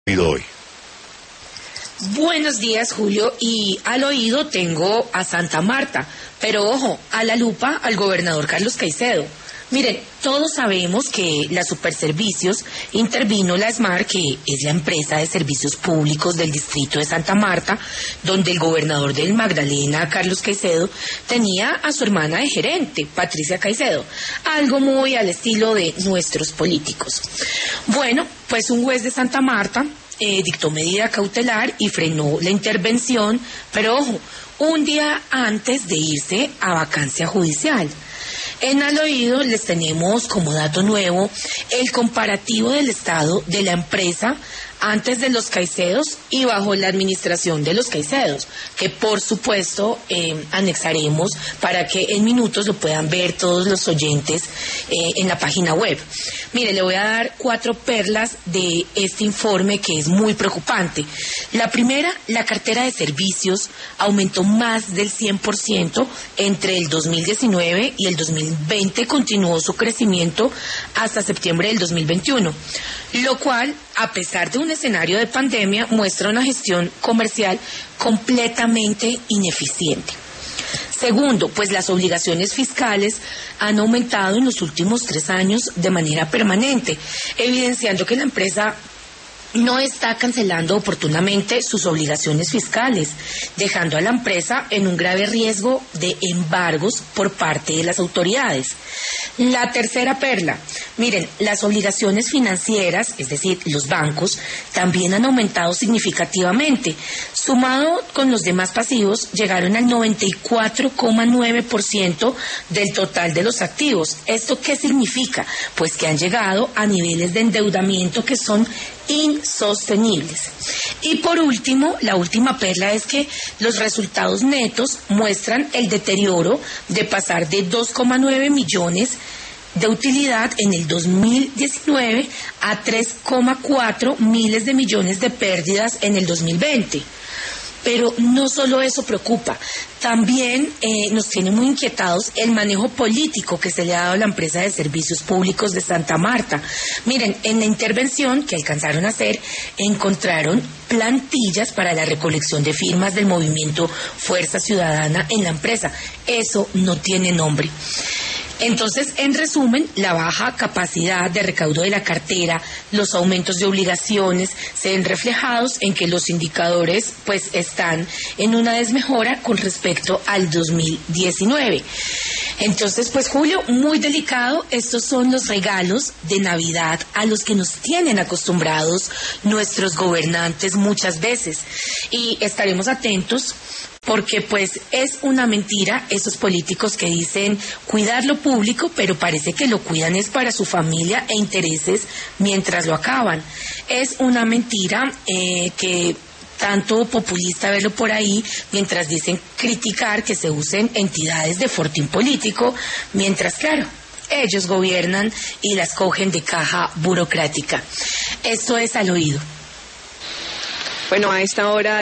Hoy. Buenos días, Julio, y al oído tengo a Santa Marta, pero ojo, a la lupa al gobernador Carlos Caicedo. Miren, todos sabemos que la Superservicios intervino la SMAR, que es la empresa de servicios públicos del distrito de Santa Marta, donde el gobernador del Magdalena, Carlos Caicedo, tenía a su hermana de gerente, Patricia Caicedo, algo muy al estilo de nuestros políticos. Bueno, pues un juez de Santa Marta dictó medida cautelar y frenó la intervención, pero ojo, un día antes de irse a vacancia judicial. En Al Oído les tenemos como dato nuevo el comparativo del estado de la empresa antes de los Caicedos y bajo la administración de los Caicedos, que por supuesto anexaremos para que en minutos lo puedan ver todos los oyentes en la página web. Mire, le voy a dar 4 perlas de este informe que es muy preocupante. La primera, la cartera de servicios aumentó más del 100% entre el 2019 y el 2020, continuó su crecimiento hasta septiembre del 2021, lo cual, a pesar de un escenario de pandemia, muestra una gestión comercial completamente ineficiente. Segundo, pues las obligaciones fiscales han aumentado en los últimos 3 años de manera permanente, evidenciando que la empresa no está cancelando oportunamente sus obligaciones fiscales, dejando a la empresa en un grave riesgo de embargos por parte de las autoridades. La tercera perla, miren, las obligaciones financieras, es decir, los bancos, también han aumentado significativamente. Sumado con los demás pasivos, llegaron al 94,9% del total de los activos. ¿Esto qué significa? Pues que han llegado a niveles de endeudamiento que son insostenibles. Y por último, la última perla es que los resultados netos muestran el deterioro de pasar de 2,9 millones de utilidad en el 2019 a 3,4 miles de millones de pérdidas en el 2020. Pero no solo eso preocupa, también nos tiene muy inquietados el manejo político que se le ha dado a la empresa de servicios públicos de Santa Marta. Miren, en la intervención que alcanzaron a hacer, encontraron plantillas para la recolección de firmas del movimiento Fuerza Ciudadana en la empresa. Eso no tiene nombre. Entonces, en resumen, la baja capacidad de recaudo de la cartera, los aumentos de obligaciones, se ven reflejados en que los indicadores pues están en una desmejora con respecto al 2019. Entonces, pues Julio, muy delicado, estos son los regalos de Navidad a los que nos tienen acostumbrados nuestros gobernantes muchas veces, y estaremos atentos porque pues es una mentira esos políticos que dicen cuidar lo público, pero parece que lo cuidan es para su familia e intereses mientras lo acaban. Es una mentira que tanto populista verlo por ahí, mientras dicen criticar que se usen entidades de fortín político, mientras, claro, ellos gobiernan y las cogen de caja burocrática. Esto es Al Oído. Bueno, a esta hora